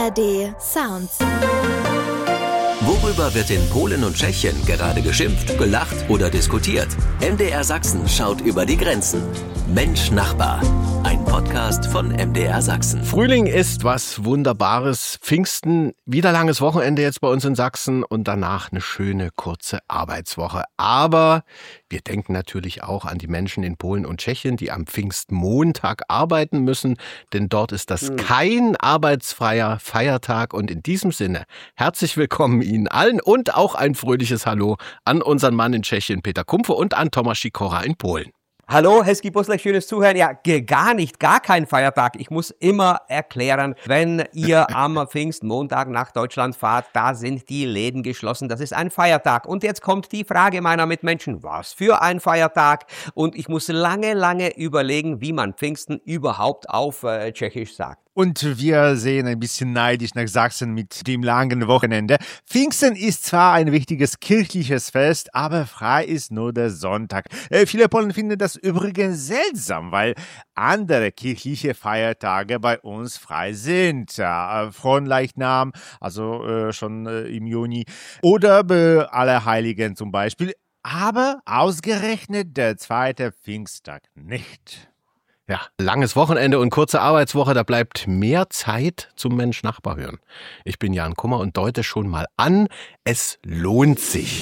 ARD Sounds. Worüber wird in Polen und Tschechien gerade geschimpft, gelacht oder diskutiert? MDR Sachsen schaut über die Grenzen. Mensch Nachbar, ein Podcast von MDR Sachsen. Frühling ist was Wunderbares. Pfingsten, wieder langes Wochenende jetzt bei uns in Sachsen und danach eine schöne kurze Arbeitswoche. Aber wir denken natürlich auch an die Menschen in Polen und Tschechien, die am Pfingstmontag arbeiten müssen, denn dort ist das kein arbeitsfreier Feiertag. Und in diesem Sinne, herzlich willkommen Ihnen allen und auch ein fröhliches Hallo an unseren Mann in Tschechien, Peter Kumpfe, und an Tomasz Sikora in Polen. Hallo, Hezký poslech, schönes Zuhören. Ja, gar kein Feiertag. Ich muss immer erklären, wenn ihr am Pfingstmontag nach Deutschland fahrt, da sind die Läden geschlossen. Das ist ein Feiertag. Und jetzt kommt die Frage meiner Mitmenschen, was für ein Feiertag? Und ich muss lange überlegen, wie man Pfingsten überhaupt auf Tschechisch sagt. Und wir sehen ein bisschen neidisch nach Sachsen mit dem langen Wochenende. Pfingsten ist zwar ein wichtiges kirchliches Fest, aber frei ist nur der Sonntag. Viele Polen finden das übrigens seltsam, weil andere kirchliche Feiertage bei uns frei sind. Ja, Fronleichnam, also schon im Juni, oder Allerheiligen zum Beispiel. Aber ausgerechnet der zweite Pfingsttag nicht. Ja, langes Wochenende und kurze Arbeitswoche, da bleibt mehr Zeit zum Mensch-Nachbar hören. Ich bin Jan Kummer und deute schon mal an, es lohnt sich.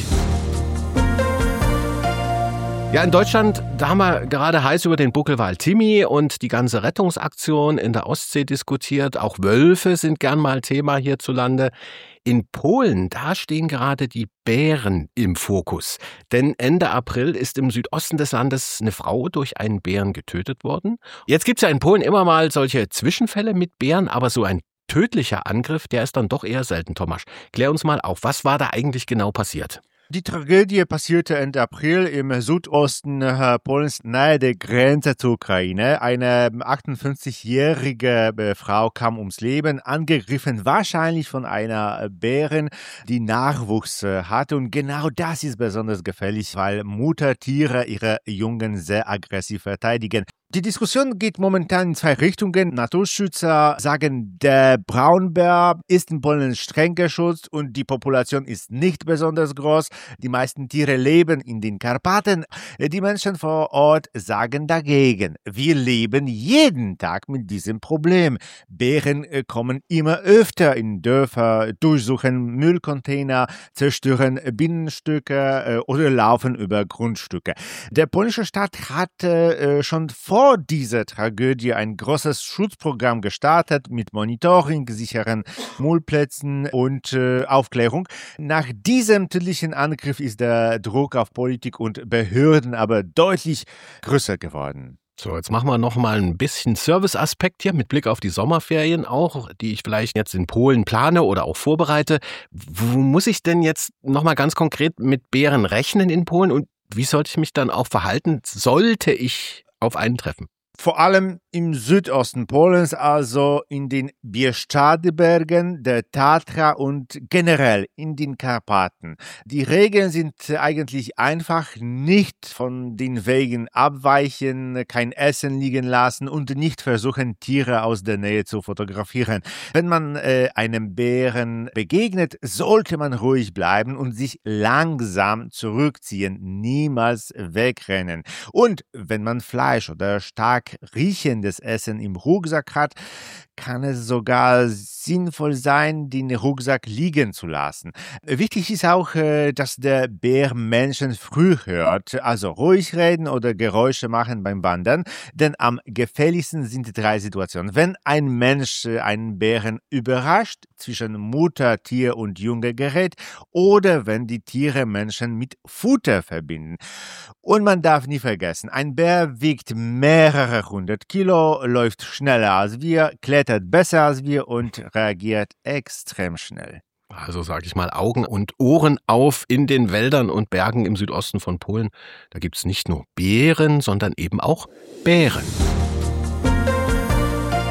Ja, in Deutschland, da haben wir gerade heiß über den Buckelwal Timmy und die ganze Rettungsaktion in der Ostsee diskutiert. Auch Wölfe sind gern mal Thema hierzulande. In Polen, da stehen gerade die Bären im Fokus. Denn Ende April ist im Südosten des Landes eine Frau durch einen Bären getötet worden. Jetzt gibt's ja in Polen immer mal solche Zwischenfälle mit Bären, aber so ein tödlicher Angriff, der ist dann doch eher selten, Tomasz. Klär uns mal auf, was war da eigentlich genau passiert? Die Tragödie passierte Ende April im Südosten Polens, nahe der Grenze zur Ukraine. Eine 58-jährige Frau kam ums Leben, angegriffen wahrscheinlich von einer Bärin, die Nachwuchs hatte. Und genau das ist besonders gefährlich, weil Muttertiere ihre Jungen sehr aggressiv verteidigen. Die Diskussion geht momentan in zwei Richtungen. Naturschützer sagen, der Braunbär ist in Polen streng geschützt und die Population ist nicht besonders groß. Die meisten Tiere leben in den Karpaten. Die Menschen vor Ort sagen dagegen. Wir leben jeden Tag mit diesem Problem. Bären kommen immer öfter in Dörfer, durchsuchen Müllcontainer, zerstören Binnenstücke oder laufen über Grundstücke. Der polnische Staat hat schon vor dieser Tragödie ein großes Schutzprogramm gestartet mit Monitoring, sicheren Müllplätzen und Aufklärung. Nach diesem tödlichen Angriff ist der Druck auf Politik und Behörden aber deutlich größer geworden. So, jetzt machen wir noch mal ein bisschen Serviceaspekt hier mit Blick auf die Sommerferien auch, die ich vielleicht jetzt in Polen plane oder auch vorbereite. Wo muss ich denn jetzt noch mal ganz konkret mit Bären rechnen in Polen und wie sollte ich mich dann auch verhalten, sollte ich auf einen treffen? Vor allem im Südosten Polens, also in den Bieszczady-Bergen, der Tatra und generell in den Karpaten. Die Regeln sind eigentlich einfach: nicht von den Wegen abweichen, kein Essen liegen lassen und nicht versuchen, Tiere aus der Nähe zu fotografieren. Wenn man einem Bären begegnet, sollte man ruhig bleiben und sich langsam zurückziehen, niemals wegrennen. Und wenn man Fleisch oder stark riechendes Essen im Rucksack hat, kann es sogar sinnvoll sein, den Rucksack liegen zu lassen. Wichtig ist auch, dass der Bär Menschen früh hört, also ruhig reden oder Geräusche machen beim Wandern, denn am gefährlichsten sind 3 Situationen. Wenn ein Mensch einen Bären überrascht, zwischen Mutter, Tier und Junge gerät, oder wenn die Tiere Menschen mit Futter verbinden. Und man darf nie vergessen, ein Bär wiegt mehrere 100 Kilo, läuft schneller als wir, klettert besser als wir und reagiert extrem schnell. Also sage ich mal, Augen und Ohren auf in den Wäldern und Bergen im Südosten von Polen. Da gibt es nicht nur Bären, sondern eben auch Bären.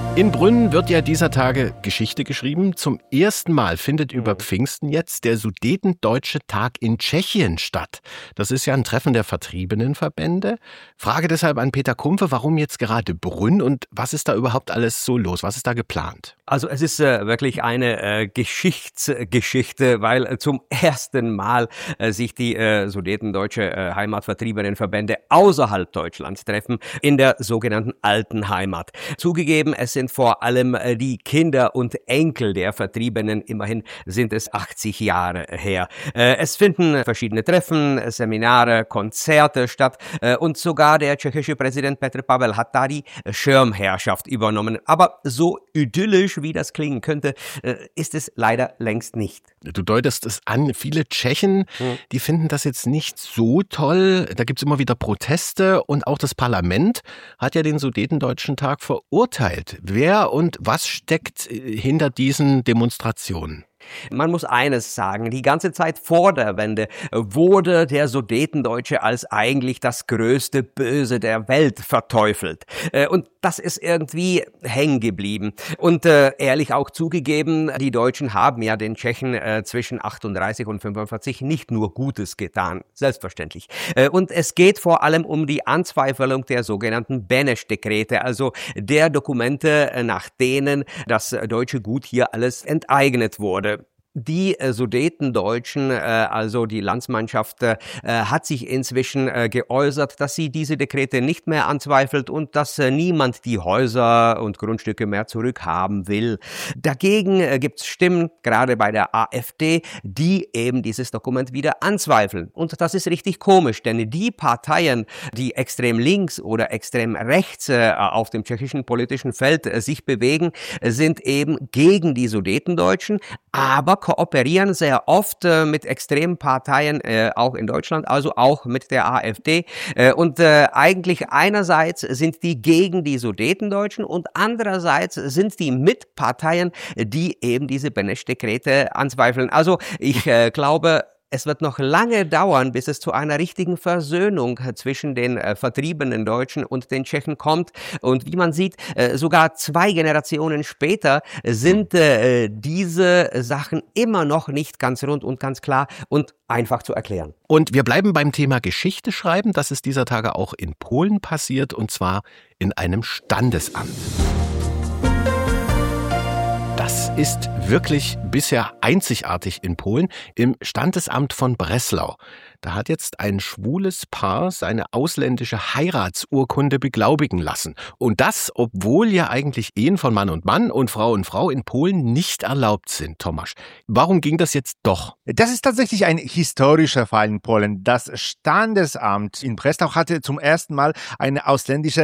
In Brünn wird ja dieser Tage Geschichte geschrieben. Zum ersten Mal findet über Pfingsten jetzt der Sudetendeutsche Tag in Tschechien statt. Das ist ja ein Treffen der Vertriebenenverbände. Frage deshalb an Peter Kumpfe, warum jetzt gerade Brünn und was ist da überhaupt alles so los? Was ist da geplant? Also es ist wirklich eine Geschichtsgeschichte, weil zum ersten Mal sich die Sudetendeutsche Heimatvertriebenenverbände außerhalb Deutschlands treffen, in der sogenannten Alten Heimat. Zugegeben, es sind vor allem die Kinder und Enkel der Vertriebenen, immerhin sind es 80 Jahre her. Es finden verschiedene Treffen, Seminare, Konzerte statt und sogar der tschechische Präsident Petr Pavel hat da die Schirmherrschaft übernommen. Aber so idyllisch, wie das klingen könnte, ist es leider längst nicht. Du deutest es an, viele Tschechen, die finden das jetzt nicht so toll. Da gibt es immer wieder Proteste und auch das Parlament hat ja den Sudetendeutschen Tag verurteilt. Wer und was steckt hinter diesen Demonstrationen? Man muss eines sagen, die ganze Zeit vor der Wende wurde der Sudetendeutsche als eigentlich das größte Böse der Welt verteufelt. Und das ist irgendwie hängen geblieben. Und ehrlich auch zugegeben, die Deutschen haben ja den Tschechen zwischen 38 und 45 nicht nur Gutes getan, selbstverständlich. Und es geht vor allem um die Anzweifelung der sogenannten Beneš-Dekrete, also der Dokumente, nach denen das deutsche Gut hier alles enteignet wurde. Die Sudetendeutschen, also die Landsmannschaft, hat sich inzwischen geäußert, dass sie diese Dekrete nicht mehr anzweifelt und dass niemand die Häuser und Grundstücke mehr zurückhaben will. Dagegen gibt's Stimmen, gerade bei der AfD, die eben dieses Dokument wieder anzweifeln. Und das ist richtig komisch, denn die Parteien, die extrem links oder extrem rechts auf dem tschechischen politischen Feld sich bewegen, sind eben gegen die Sudetendeutschen, aber kooperieren sehr oft mit extremen Parteien, auch in Deutschland, also auch mit der AfD. Und eigentlich einerseits sind die gegen die Sudetendeutschen und andererseits sind die Mitparteien, die eben diese Beneš-Dekrete anzweifeln. Also ich glaube, es wird noch lange dauern, bis es zu einer richtigen Versöhnung zwischen den vertriebenen Deutschen und den Tschechen kommt. Und wie man sieht, sogar 2 Generationen später sind diese Sachen immer noch nicht ganz rund und ganz klar und einfach zu erklären. Und wir bleiben beim Thema Geschichte schreiben. Das ist dieser Tage auch in Polen passiert und zwar in einem Standesamt. Das ist wirklich bisher einzigartig in Polen, im Standesamt von Breslau. Da hat jetzt ein schwules Paar seine ausländische Heiratsurkunde beglaubigen lassen. Und das, obwohl ja eigentlich Ehen von Mann und Frau in Polen nicht erlaubt sind, Tomasz. Warum ging das jetzt doch? Das ist tatsächlich ein historischer Fall in Polen. Das Standesamt in Breslau hatte zum ersten Mal eine ausländische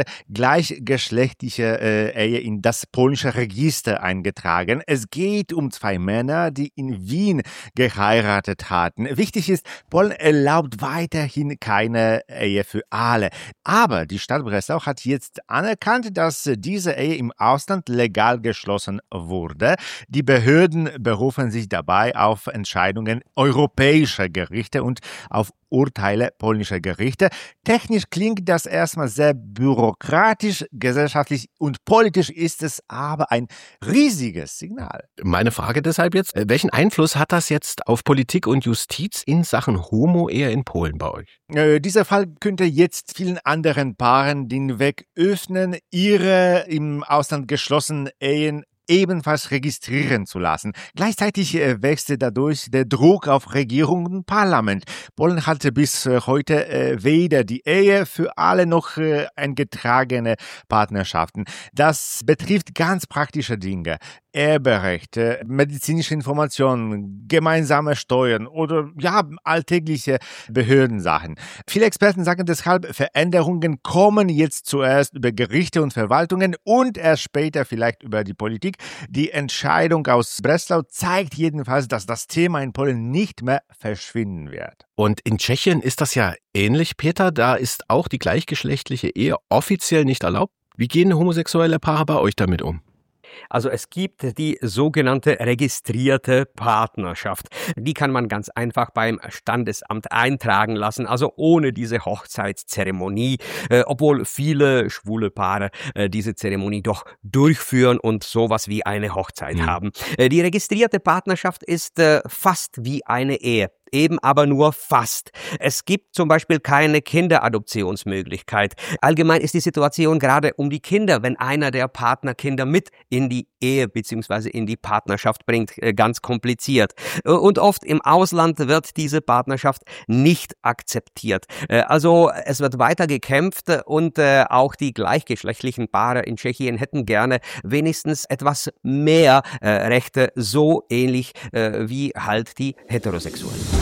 gleichgeschlechtliche Ehe in das polnische Register eingetragen. Es geht um 2 Männer, die in Wien geheiratet hatten. Wichtig ist, Polen erlaubt weiterhin keine Ehe für alle. Aber die Stadt Breslau hat jetzt anerkannt, dass diese Ehe im Ausland legal geschlossen wurde. Die Behörden berufen sich dabei auf Entscheidungen europäischer Gerichte und auf Urteile polnischer Gerichte. Technisch klingt das erstmal sehr bürokratisch, gesellschaftlich und politisch ist es aber ein riesiges Signal. Meine Frage deshalb jetzt, welchen Einfluss hat das jetzt auf Politik und Justiz in Sachen Homo-Ehe in Polen bei euch? Dieser Fall könnte jetzt vielen anderen Paaren den Weg öffnen, ihre im Ausland geschlossenen Ehen ebenfalls registrieren zu lassen. Gleichzeitig wächst dadurch der Druck auf Regierung und Parlament. Polen hatte bis heute weder die Ehe für alle noch eingetragene Partnerschaften. Das betrifft ganz praktische Dinge. Erberechte, medizinische Informationen, gemeinsame Steuern oder alltägliche Behördensachen. Viele Experten sagen deshalb, Veränderungen kommen jetzt zuerst über Gerichte und Verwaltungen und erst später vielleicht über die Politik. Die Entscheidung aus Breslau zeigt jedenfalls, dass das Thema in Polen nicht mehr verschwinden wird. Und in Tschechien ist das ja ähnlich, Peter. Da ist auch die gleichgeschlechtliche Ehe offiziell nicht erlaubt. Wie gehen homosexuelle Paare bei euch damit um? Also es gibt die sogenannte registrierte Partnerschaft. Die kann man ganz einfach beim Standesamt eintragen lassen, also ohne diese Hochzeitszeremonie, obwohl viele schwule Paare diese Zeremonie doch durchführen und sowas wie eine Hochzeit haben. Die registrierte Partnerschaft ist fast wie eine Ehe. Eben aber nur fast. Es gibt zum Beispiel keine Kinderadoptionsmöglichkeit. Allgemein ist die Situation gerade um die Kinder, wenn einer der Partner Kinder mit in die Ehe bzw. in die Partnerschaft bringt, ganz kompliziert. Und oft im Ausland wird diese Partnerschaft nicht akzeptiert. Also es wird weiter gekämpft und auch die gleichgeschlechtlichen Paare in Tschechien hätten gerne wenigstens etwas mehr Rechte, so ähnlich wie halt die Heterosexuellen.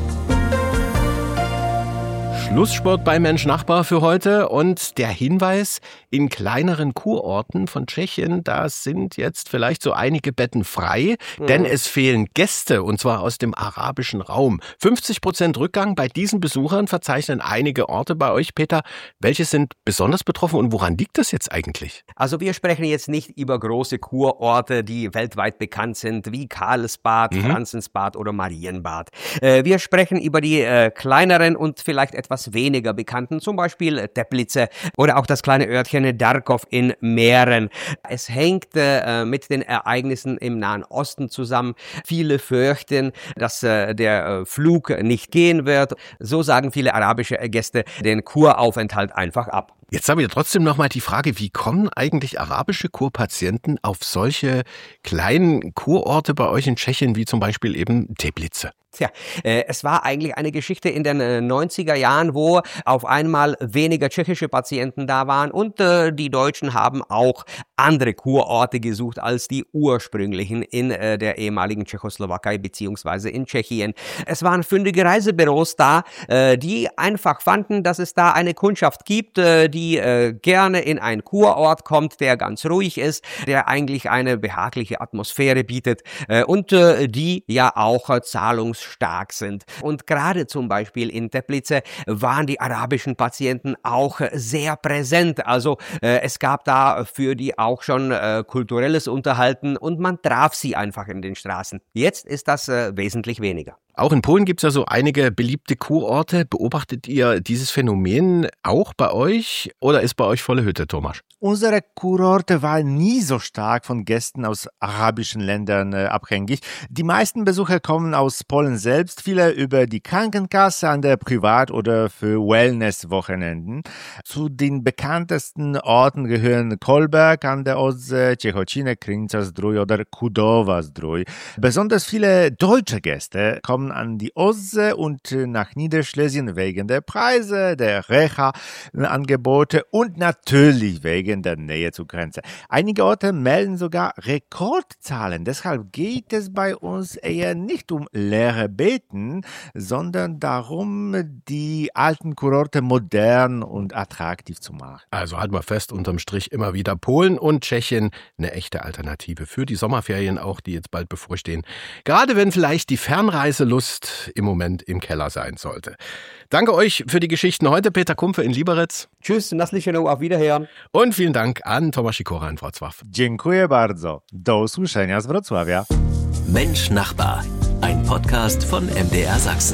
Schlusssport bei Mensch Nachbar für heute und der Hinweis, in kleineren Kurorten von Tschechien, da sind jetzt vielleicht so einige Betten frei, denn es fehlen Gäste und zwar aus dem arabischen Raum. 50% Rückgang bei diesen Besuchern verzeichnen einige Orte bei euch, Peter. Welche sind besonders betroffen und woran liegt das jetzt eigentlich? Also wir sprechen jetzt nicht über große Kurorte, die weltweit bekannt sind, wie Karlsbad, Franzensbad oder Marienbad. Wir sprechen über die kleineren und vielleicht etwas weniger bekannten, zum Beispiel Teplice oder auch das kleine Örtchen Darkov in Mähren. Es hängt mit den Ereignissen im Nahen Osten zusammen. Viele fürchten, dass der Flug nicht gehen wird. So sagen viele arabische Gäste den Kuraufenthalt einfach ab. Jetzt haben wir trotzdem noch mal die Frage, wie kommen eigentlich arabische Kurpatienten auf solche kleinen Kurorte bei euch in Tschechien, wie zum Beispiel eben Teplice? Tja, es war eigentlich eine Geschichte in den 90er Jahren, wo auf einmal weniger tschechische Patienten da waren und die Deutschen haben auch andere Kurorte gesucht als die ursprünglichen in der ehemaligen Tschechoslowakei beziehungsweise in Tschechien. Es waren fündige Reisebüros da, die einfach fanden, dass es da eine Kundschaft gibt, die gerne in einen Kurort kommt, der ganz ruhig ist, der eigentlich eine behagliche Atmosphäre bietet und die ja auch zahlungsstark sind. Und gerade zum Beispiel in Teplice waren die arabischen Patienten auch sehr präsent. Also es gab da für die auch schon kulturelles Unterhalten und man traf sie einfach in den Straßen. Jetzt ist das wesentlich weniger. Auch in Polen gibt es ja so einige beliebte Kurorte. Beobachtet ihr dieses Phänomen auch bei euch oder ist bei euch volle Hütte, Tomasz? Unsere Kurorte waren nie so stark von Gästen aus arabischen Ländern abhängig. Die meisten Besucher kommen aus Polen selbst, viele über die Krankenkasse an der Privat- oder für Wellness-Wochenenden. Zu den bekanntesten Orten gehören Kolberg an der Ostsee, Ciechocinek, Krinca-Zdrój oder Kudowa-Zdrój. Besonders viele deutsche Gäste kommen an die Ostsee und nach Niederschlesien wegen der Preise, der Reha-Angebote und natürlich wegen der Nähe zur Grenze. Einige Orte melden sogar Rekordzahlen. Deshalb geht es bei uns eher nicht um leere Betten, sondern darum, die alten Kurorte modern und attraktiv zu machen. Also halten wir fest, unterm Strich immer wieder Polen und Tschechien eine echte Alternative für die Sommerferien auch, die jetzt bald bevorstehen. Gerade wenn vielleicht die Fernreiselust im Moment im Keller sein sollte. Danke euch für die Geschichten heute, Peter Kumpfe in Liberec. Tschüss, auf Wiederhören. Und vielen Dank an Tomasz Sikora in Wrocław. Dziękuję bardzo. Do usłyszenia z Wrocławia. Mensch Nachbar, ein Podcast von MDR Sachsen.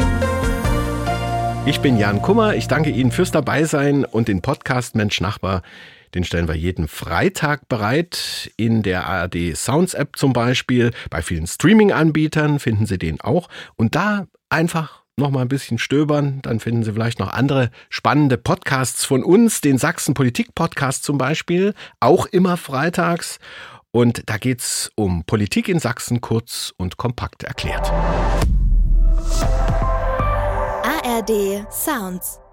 Ich bin Jan Kummer, ich danke Ihnen fürs Dabeisein und den Podcast Mensch Nachbar, den stellen wir jeden Freitag bereit, in der ARD Sounds App zum Beispiel. Bei vielen Streaming-Anbietern finden Sie den auch und da einfach noch mal ein bisschen stöbern, dann finden Sie vielleicht noch andere spannende Podcasts von uns, den Sachsen Politik Podcast zum Beispiel, auch immer freitags. Und da geht's um Politik in Sachsen kurz und kompakt erklärt. ARD Sounds